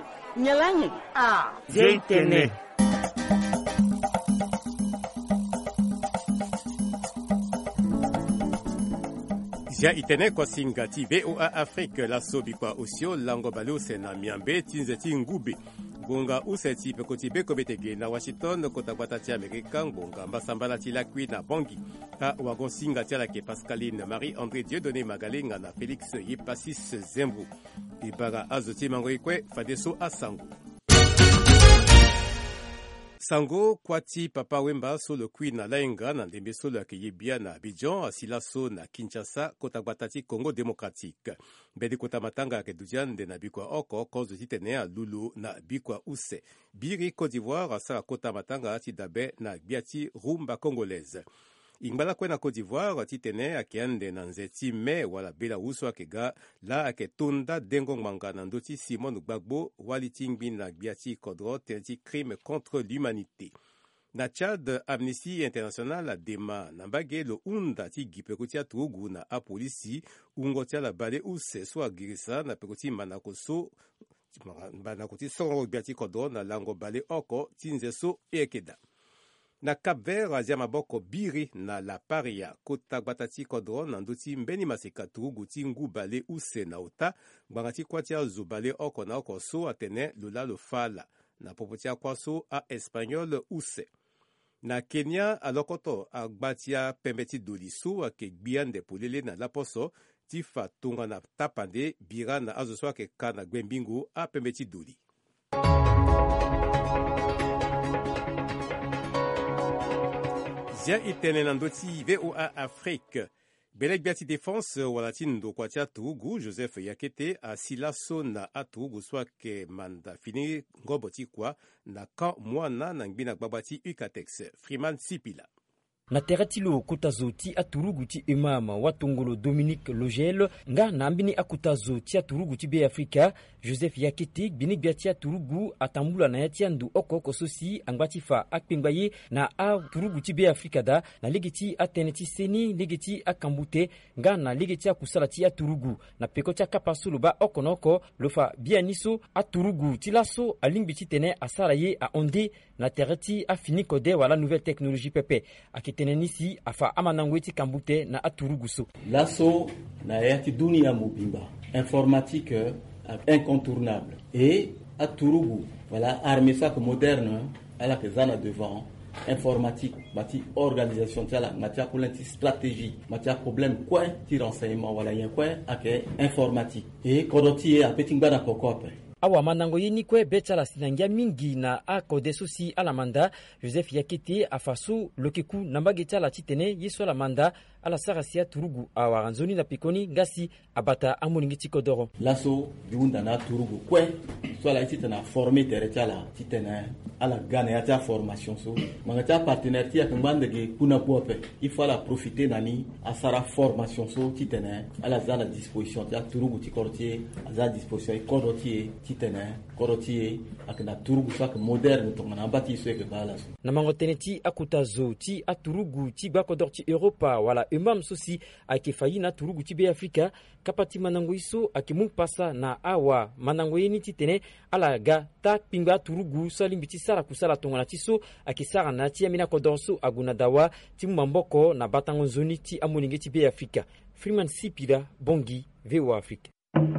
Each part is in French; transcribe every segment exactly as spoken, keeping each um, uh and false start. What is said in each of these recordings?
Nyalangi. Ah, Zeitene. Zia itene kwa singati V O A Afrique la sobi kwa osio lango balo sena miambe tinzeti ngube. Gonga useti pekoti beko betege na Washington kota kwatati Amerika ngonga mbasambala tilakwi na Bongi. A wagon singati la ke Pascaline Marie-André Dieudonné Magalenga na Félix Yepasis Zembu. Ibaga azoti mangoikwe fadeso asango. Sango kwati papa wemba so le kui na laenga na ndembe so le akeyebia na Abidjan asila so na Kinshasa kota batati Congo démocratique. Bedi kota matanga ke dujan de na bikwa oko cause titene a Lulu na bikwa use. Biri Côte d'Ivoire asa kota matanga ati dabe na biati rumba congolaise. Ingbala kwe na Côte d'Ivoire titene akiande na nzeti me wala bela uso akega la aketonda dengo manga na ndoti Simon Gbagbo wali tingbi na biati kodro tenti crime contre l'humanité. Na Tchad, Amnesty International dema na mbage lo unda ti gipekutia tugu na apolisi ungotia la bale use so agirisa na pekuti manakoso manakoti so biati kodro na lango bale oko tinzeso ekeda. Na Cap-Vert azia maboko biri na la paria kota batati kodro na ndoti mbeni maseka tugu ti ngubale use na ota ngangati kwatia zubale oko na oko so atene lula lo fala na popotia kwaso a espagnol use. Na Kenya alokoto agbatia pembeti doliso ake gbiande polele na laposo ti fatunga na tapande bira na azoso ake kana gwembingu a pembeti doli. Zia itene nandoti V O A Afrique. Belek biati défense walatin do kwatia tugu Joseph Yakete a silaso na atugu swake manda fini ngoboti kwa na kan mwana na ngbina gbabati Ukatex. Freeman Sipila. Na teratilo kutazo ti aturugu ti imama watongolo Dominique Logel nga nambini akutazo ti aturugu ti be Afrika Joseph Yakete binik biati aturugu atambula na yati andu oko sosi angwati fa akpengbaye na aturugu ti be Afrika da na legeti ateneti seni legeti akambute nga na legeti akusala ti aturugu na pekoti akapasulu ba okonoko lofa bianiso aturugu ti laso alingbi ti tene asara ye a onde na terati afini kode wala nouvelle technologie pepe akitenenisi afa amanangweti kambute na aturuguso laso na yati dunia mobimba informatique incontournable et aturugu voilà armée ça moderne elle a que zana devant informatique bati organisation tiala matière pour l'inti stratégie matière problème quoi ti renseignement voilà y a quoi ake informatique et kodoti a petit bana kokope awa manango yini kwe betala sinangia mingi na akode sosi alamanda Joseph Yakete afaso lokeku nambageta la titene yeso alamanda ala sarasia turugu awa nzoni na pikoni ngasi abata amoningi tikodoro laso diunda na turugu kwe so la titena formé teretala titena ala gane ya formation so mangata partenaire ti akambande ge kuna pope il faut la profiter nani asara formation so titena ala za la disposition ya turugu ti cortier za disposition cortier titena cortier akana turugu sak moderne to na bati so ke bala na mangoteneti akutazo ti aturugu ti bakodor ti Europa wala imam sosi akifayi na turugu ti be Afrika kapati manango iso akimu pasa na awa manango yeni ti tene ala ga ta pinga turugu salimbi ti sara kusala tongana ti so akisara na ti amina kodorso aguna dawa ti mamboko na batango zoni ti amoninge ti be Afrika. Freeman Sipila Bongi V O A Afrique.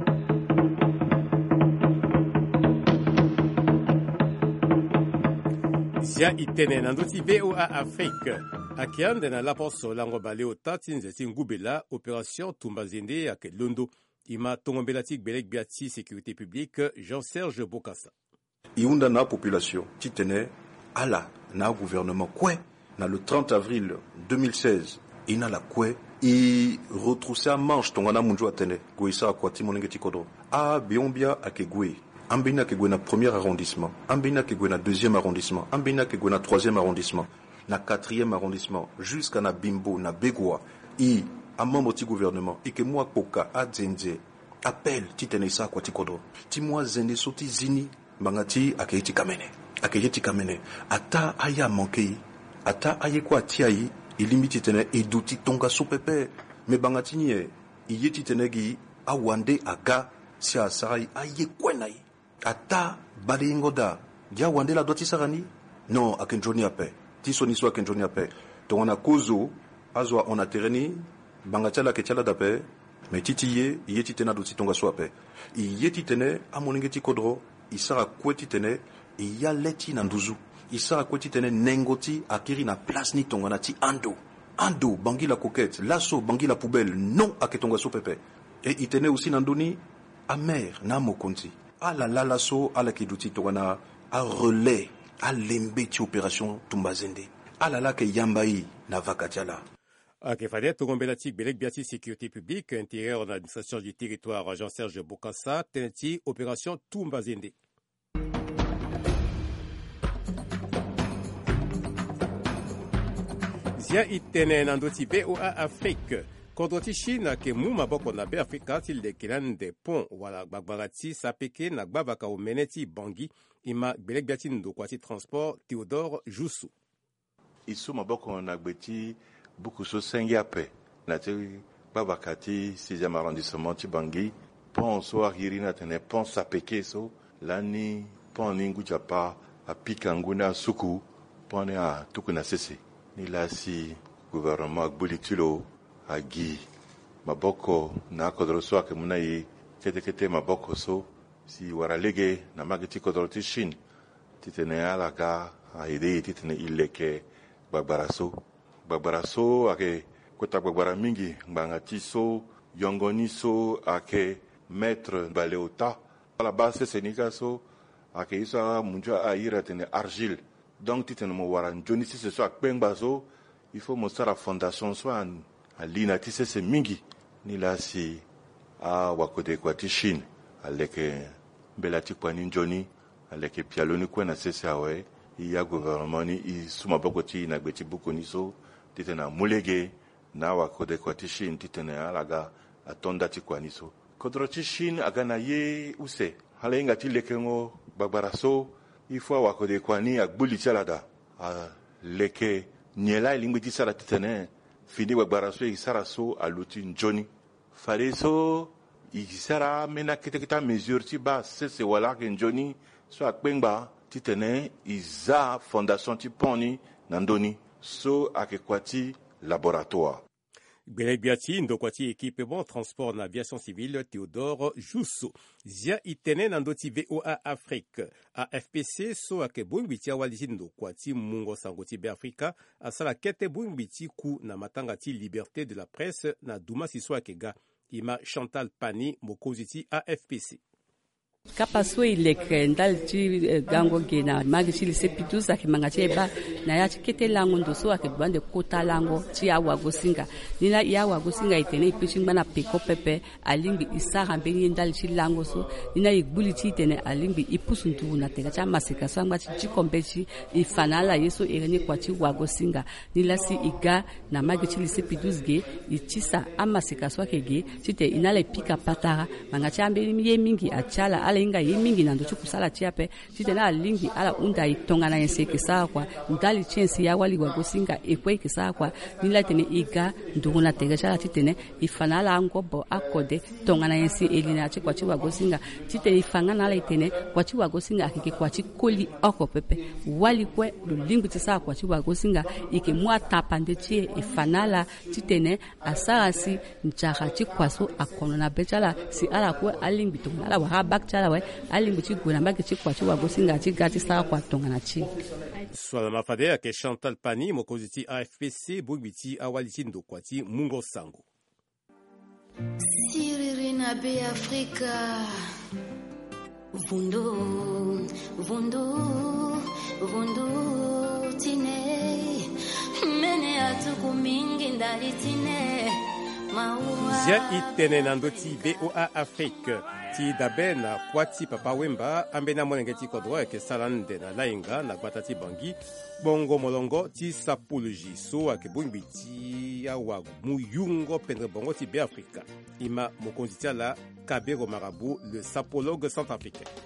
Zia itene nandoti V O A Afrique. Akiande na laposo lango baleo tati nzeti ngubela opération Tumbazende ake Londo. Ima tongombelatik belek biati sécurité publique Jean-Serge Bokassa. Iunda na population titene ala na gouvernement kwe na le trente avril deux mille seize ina la kwe i retroussa manche tongana munjo atene goisa akwati monengeti kodro a biombia akegwe ambina kegwe na premier arrondissement ambina kegwe na deuxième arrondissement ambina kegwe na troisième arrondissement na quatrième arrondissement jusqu'à na Bimbo na Begwa i a membre du gouvernement et que moi poka a dzenze appel titene sa akwati kodro ti moi zende soti zini bangati akeiti kamene akeiti kamene ata aya manqué ata aye kwa tiai ilimiti tene eduti tonga sopepe me bangati nie iyeti tenegi awande aga sia sarai aye kwenai ata balingoda dia wandela doti sarani non akenjoni ape tisoni so akenjoni ape to wana kozo azwa on atereni bangatala ke chala dape mais titiye yeti tena do titonga so ape yeti tene amoningeti kodro isara kweti tene ya leti na nduzu isara kweti tene nengoti akiri na place ni tonga na ti ando ando bangi la coquette lasso bangi la poubelle non aketonga so pepe et itene aussi nandoni amer na mokonti ala la lasso ala kiduti tonga a relais a lembeti opération tumbazende ala la ke yambai na vakatiala Akefade Togombela Tik Belek Biati Sécurité Publique, Intérieur en Administration du Territoire, Jean-Serge Bokassa, Teneti, Opération Tumbazende. Zia itene nandoti B O A Afrique. Kodroti Chine ke mu maboko na be Afrika til de kilan de pont wala gbagbarati sapeke na gbabaka o meneti bangi ima Belek Biati Ndokwati Transport Théodore Joussou. Isu maboko na gbeti beaucoup so sengi ape na te babakati sixième arrondissement ti bangi pont so ahiri na tene pont sapeke so lani pont ningu japa apika nguna suku pont ne a tukuna sese ni la si gouvernement agbulitulo agi maboko na kodro so ke munayi kete kete maboko so si waralege na magiti kodro ti Chine titene alaga a ide titene ileke bagbaraso bagbaraso ake kota bagbara mingi mbangati so yongoni so ake maître baleota à la base senika so ake isa munja aira tene argile donc titene mo waran joni si ce soit akpengba so il faut mostrar la fondation so an alina tise se mingi ni la si a wakode kwa ti Chine aleke belati kwa ni joni aleke pialoni kwa na sese awe iya gouvernement ni i suma boko ti na gbeti buko ni so titena mulege na wakode kwa ti Chine titena alaga atonda ti kwa ni so kodro ti Chine agana ye use hala inga ti lekengo bagbara so ifo wakode kwa ni agbuli chalada a leke nyela ilingbe ti sara titene fini bagbara so isara so aluti njoni fare so isara mena kitekita mesure ti ba sese wala ke njoni so akpengba titene iza fondation ti poni nandoni so akekwati laboratoire. Belek Biati Ndokwati équipement transport en aviation civile Théodore Joussou. Zia itene nandoti V O A Afrique. A F P C so ake bumbiti awalisi Ndokwati mungo sangoti be Afrika asala kete bumbiti ku na matangati liberté de la presse na duma siso akega ima Chantal Pani mokoziti A F P C. Kapaso ileke ndal ti gango gena magi ti lise pitusa ki mangati eba na ya kete lango ndoso ake bande kota lango ti awa gosinga nina ya awa gosinga itene ipichi ngana peko pepe alingi isara mbenye ndal ti lango so nina igbuli ti itene alingi ipusu ntu na tega cha masika so ngati ti kombechi ifanala yeso ereni kwa ti wa gosinga nila si iga na magi ti lise pitusge itisa amasika so kege tite inale pika patara mangati ambe ye mingi achala ala inga ye mingi na ndochu kusala tiape titena alingi ala unda itonga na yense kisa kwa ndali chance ya wali wa gosinga ekwe kisa kwa nila tene iga ndunguna tegesha titene ifanala ngobo akode tonga na yense elina chi kwa chi wa gosinga tite ifanga ala itene kwa chi wa gosinga akike kwa chi koli oko pepe wali kwe lulingu tisa kwa chi wa gosinga ike mwa tapande chi ifanala titene asarasi nchaha chi kwaso akono na bechala si ala kwe alingi tonga ala wa bakcha we alingu chi guna mbaki chi kwa chi wa gosinga chi gati sa kwa tonga na chi swala mafade ke Chantal Pani mokoziti A F P C bugiti awaliti Ndokwati mungo sango Siririna be Afrika Vundo Vundo Vundo Tine Mene atuku mingi ndari tine Zia itene nandoti V O A Afrique ti dabe na kwati papa wemba ambena monengeti kodro ke salande na lainga na batati bangi bongo molongo ti sapologie so ake bungbi ti awa muyungo pendre bongo ti be Afrika ima mokonzi ti ala Kabero Marabout le sapologue centrafricain.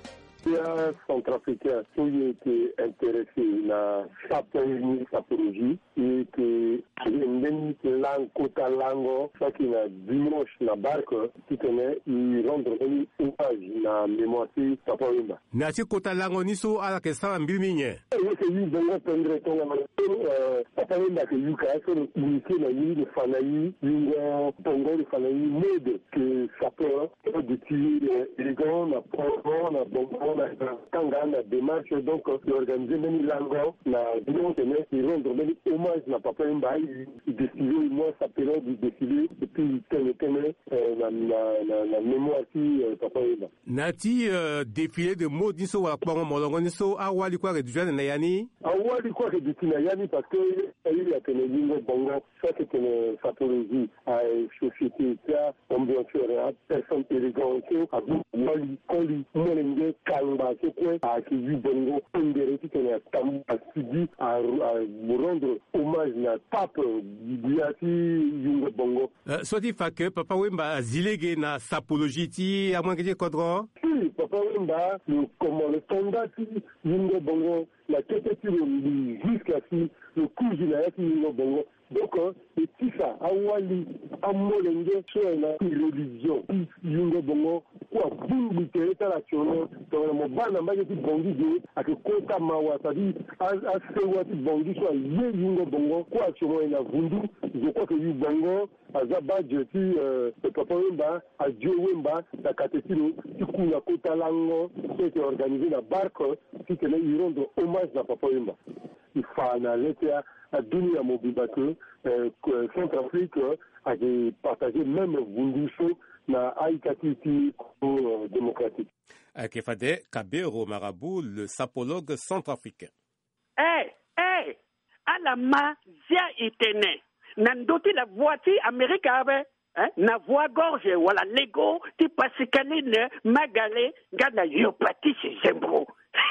pia centrafricain qui était intéressé na saponi sapologie et que ndeni lang kota lango saki na dimanche na barque qui tenait y rendre un hommage na mémoire de Papa Wemba. Na ti kota lango niso ala ke sa mbirminye. Et que yu benga pendre tonga na Papa Wemba que yu ka so unité na yu de fanayi yu bongo de fanayi mode que ça peut de tirer les gants na bongo na bongo na kanga na démarche donc organiser même lango na dimanche tenait y rendre même hommage na Papa Wemba il décidé moi sa période il décidé et puis tenait tenait na na na mémoire si Papa Wemba. Nati défilé de mode niso wa kwango molongo niso awali kwa redujana na yani awali kwa redujana yani parce que il y a tenu lingo bongo ça c'est une pathologie à société ça ambiance à personne élégante à wali koli molenge kalba c'est quoi à qui du bongo ondere qui tenu à tam à subi à rendre hommage na pape diati lingo bongo soit dit que Papa Wemba zilege na sapologie ti à moins que kodro si Papa Wemba le comment le tondati lingo bongo la tête jusqu'à si le coup de la lingo bongo donc et tout ça awali amolenge sur la religion lingo bongo quoi bungu tereta la chono to mo bana mbaje ti bongi de akota mawa tadi a sewa ti bongi so ye lingo bongo quoi chomo na vundu je crois que yu bongo azaba je ti Papa Wemba a Dieu Wemba la catétilo ti kuna kota lango c'est organisé la barque qui tenait y rendre hommage à Papa Wemba il faut analyser à donner à Mobibato que Centrafrique a partagé même Vunduso na Aïkatiti démocratique. Kefade Kabero Marabout, le sapologue centrafricain. Eh, eh, à la ma, zia itene. Nandoti la voiture américaine, hein, na voix gorge, voilà, Lego, ti pasikaline, magale, gana yopati chez Zembro.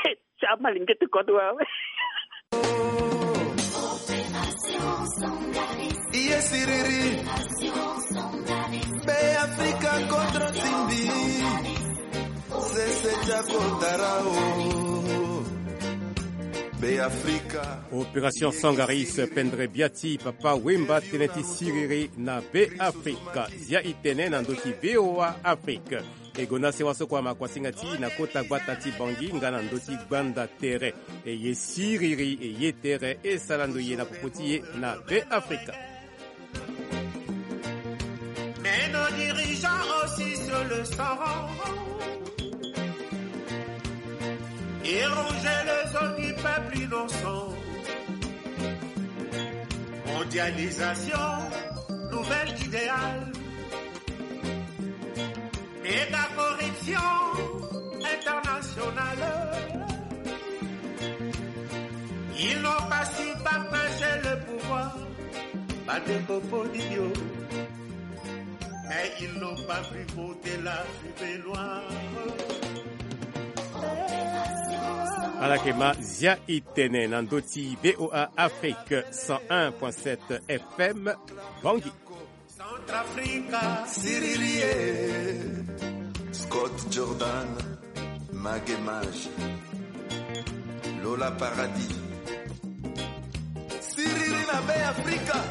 Ça m'a l'ingété kodwa. Yes, Iriri. Be Africa contre Simbi. C'est Jaco Tarao. Be Africa. Opération Sangaris, Pendre Biati, Papa Wemba, Teneti Siriri, na Be Africa. Zia itene nandoti B O A Afrique. Egona sewa sokwa makwasingati na kota gwatati bangi ngana ndoti gbanda tere. E ye siriri e ye tere e salando ye na popoti ye na Be Africa. Mais nos dirigeants aussi se le sauront. Et ronger les os du peuple innocent. Mondialisation, nouvelle idéal. Et la corruption internationale. Ils n'ont pas su partager le pouvoir, pas de propos d'idiots. Mais ils n'ont pas pu monter la fumée noire. Alakema Zia Itene Nandoti B O A Afrique cent un point sept F M Bangui. Centrafrica, Cyrilie, Scott Jordan, Magemage, Lola Paradis, Cyril Nabe Africa,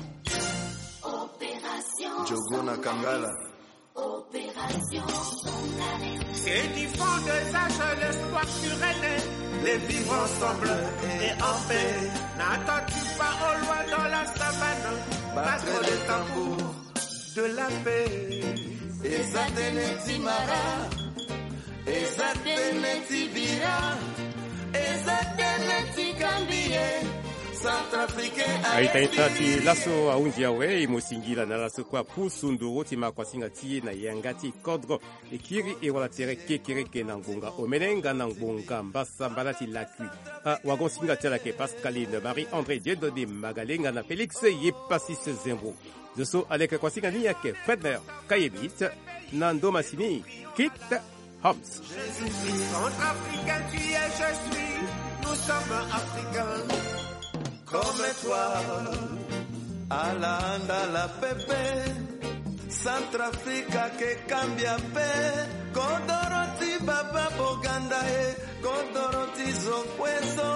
Opération Jogona Kangala, Opération Sangaris. et qui font des âges l'espoir suréné, les vivre ensemble et en paix. N'attends-tu pas au loin dans la savane, battre les tambours de la paix. Ezatene Timara, Ezatene Tibira, Ezatene Tikambie, Centrafricain. Aitaitati laso aundia we imosingila na laso kwa pusunduro tima kwa singati na yangati kodro ekiri e wala tere kekere ke na ngonga omelenga na ngonga mbasa mbalati lakui a wagon singati la ke Pascaline Marie-André Dieudonné Magalenga na Félix Yepasis Zembo de so aleka kwa singani yake Fedner Kayebit Nando Massini Kit Homs. Jésus-Christ, Centrafricain tu es, je suis, nous sommes africains. Comme toi, à la anda la pepe, Centrafrica que cambia pe, Kodoro Papa Boganda e Kodorotizo Kweso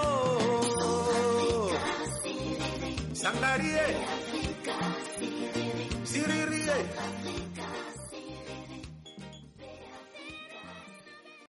Sangarie Siririe